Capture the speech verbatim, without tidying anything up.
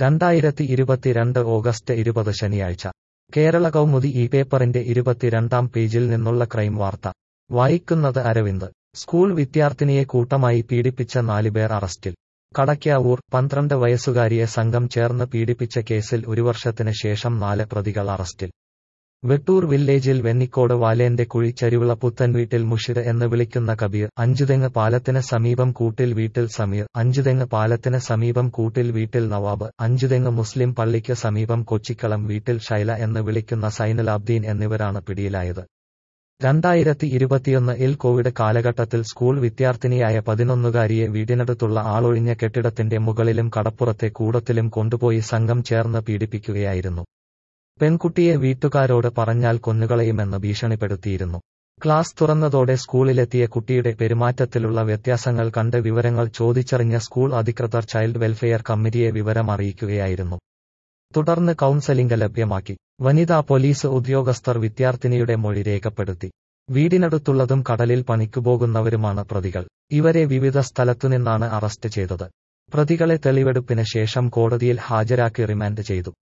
രണ്ടായിരത്തി ഇരുപത്തിരണ്ട് ഓഗസ്റ്റ് ഇരുപത് ശനിയാഴ്ച കേരള കൗമുദി ഈ പേപ്പറിന്റെ ഇരുപത്തിരണ്ടാം പേജിൽ നിന്നുള്ള ക്രൈം വാർത്ത വായിക്കുന്നത് അരവിന്ദ്. സ്കൂൾ വിദ്യാർത്ഥിനിയെ കൂട്ടമായി പീഡിപ്പിച്ച നാലുപേർ അറസ്റ്റിൽ. കടയ്ക്കാവൂർ പന്ത്രണ്ട് വയസ്സുകാരിയെ സംഘം ചേർന്ന് പീഡിപ്പിച്ച കേസിൽ ഒരു വർഷത്തിന് ശേഷം നാല് പ്രതികൾ അറസ്റ്റിൽ. വെട്ടൂർ വില്ലേജിൽ വെന്നിക്കോട് വാലേന്റെ കുഴി ചരിവിള പുത്തൻവീട്ടിൽ മുഷിര് എന്ന് വിളിക്കുന്ന കബീർ, അഞ്ചുതെങ്ങ് പാലത്തിന് സമീപം കൂട്ടിൽ വീട്ടിൽ സമീർ, അഞ്ചുതെങ്ങ് പാലത്തിന് സമീപം കൂട്ടിൽ വീട്ടിൽ നവാബ്, അഞ്ചുതെങ്ങ് മുസ്ലിം പള്ളിക്ക് സമീപം കൊച്ചിക്കളം വീട്ടിൽ ഷൈല എന്ന് വിളിക്കുന്ന സൈനുലാബ്ദീൻ എന്നിവരാണ് പിടിയിലായത്. രണ്ടായിരത്തി ഇരുപത്തിയൊന്ന് ഇൽ കോവിഡ് കാലഘട്ടത്തിൽ സ്കൂൾ വിദ്യാർത്ഥിനിയായ പതിനൊന്നുകാരിയെ വീടിനടുത്തുള്ള ആളൊഴിഞ്ഞ കെട്ടിടത്തിന്റെ മുകളിലും കടപ്പുറത്തെ കൂടത്തിലും കൊണ്ടുപോയി സംഘം ചേർന്ന് പീഡിപ്പിക്കുകയായിരുന്നു. പെൺകുട്ടിയെ വീട്ടുകാരോട് പറഞ്ഞാൽ കൊന്നുകളയുമെന്ന് ഭീഷണിപ്പെടുത്തിയിരുന്നു. ക്ലാസ് തുറന്നതോടെ സ്കൂളിലെത്തിയ കുട്ടിയുടെ പെരുമാറ്റത്തിലുള്ള വ്യത്യാസങ്ങൾ കണ്ട് വിവരങ്ങൾ ചോദിച്ചറിഞ്ഞ സ്കൂൾ അധികൃതർ ചൈൽഡ് വെൽഫെയർ കമ്മിറ്റിയെ വിവരം അറിയിക്കുകയായിരുന്നു. തുടർന്ന് കൗൺസലിംഗ് ലഭ്യമാക്കി. വനിതാ പോലീസ് ഉദ്യോഗസ്ഥർ വിദ്യാർത്ഥിനിയുടെ മൊഴി രേഖപ്പെടുത്തി. വീടിനടുത്തുള്ളതും കടലിൽ പണിക്കുപോകുന്നവരുമാണ് പ്രതികൾ. ഇവരെ വിവിധ സ്ഥലത്തുനിന്നാണ് അറസ്റ്റ് ചെയ്തത്. പ്രതികളെ തെളിവെടുപ്പിന് ശേഷം കോടതിയിൽ ഹാജരാക്കി റിമാൻഡ് ചെയ്തു.